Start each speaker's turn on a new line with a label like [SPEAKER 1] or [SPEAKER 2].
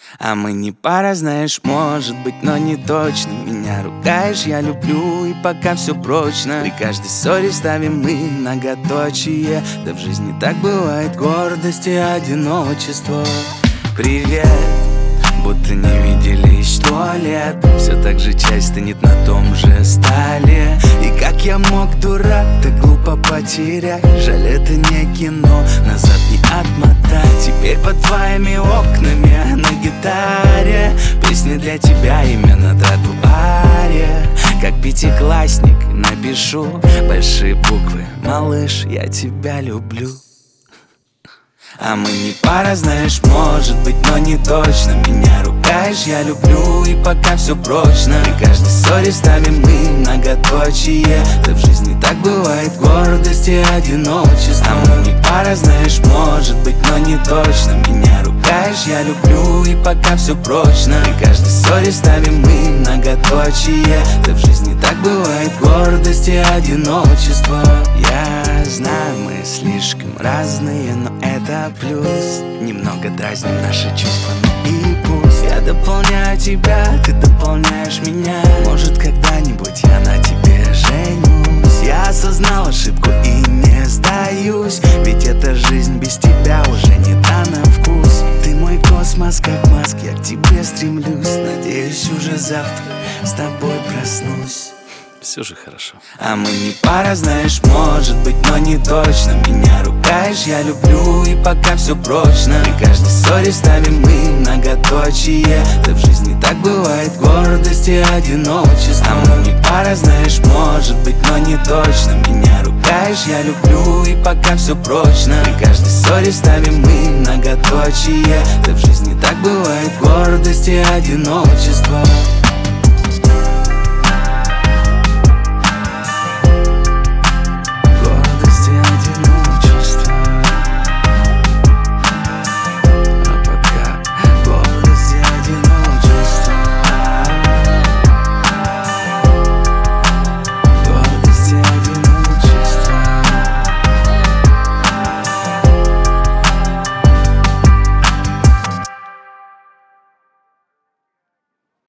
[SPEAKER 1] А мы не пара, знаешь, может быть, но не точно. Меня ругаешь, я люблю, и пока все прочно. При каждой ссоре ставим мы многоточие. Да в жизни так бывает, гордость и одиночество. Привет, будто не виделись 100 лет. Все так же часть стынет на том же столе. И как я мог, дурак, так глупо потерять? Жаль, это не кино, назад не отмотать. Теперь под твоими окнами на гитаре песни для тебя, имя на тротуаре. Как пятиклассник напишу большие буквы: малыш, я тебя люблю. А мы не пара, знаешь, может быть, но не точно. Меня ругаешь, я люблю, и пока все прочно. При каждой ссоре ставим мы многоточие. Да в жизни так бывает, гордость и одиночество. А мы не пара, знаешь, может быть, но не точно. Меня ругаешь, я люблю, и пока все прочно. При каждой ссоре ставим мы многоточие. Да в жизни так бывает, гордость и одиночество. Я знаю, мы слишком разные, но это плюс. Немного дразним наши чувства, ну и пусть. Я дополняю тебя, ты дополняешь меня. Может, когда-нибудь я на тебе женюсь. Я осознал ошибку и не сдаюсь, ведь эта жизнь без тебя уже не та на вкус. Ты мой космос, как Маск, я к тебе стремлюсь. Надеюсь, уже завтра с тобой проснусь.
[SPEAKER 2] Все же хорошо.
[SPEAKER 1] А мы не пара, знаешь, может быть, но не точно. Меня ругаешь, я люблю, и пока все прочно. При каждой ссоре ставим мы многоточие. Да в жизни так бывает, гордость и одиночество. А мы не пара, знаешь, может быть, но не точно. Меня ругаешь, я люблю, и пока все прочно. При каждой ссоре ставим мы многоточие. Да в жизни так бывает, гордость и одиночество.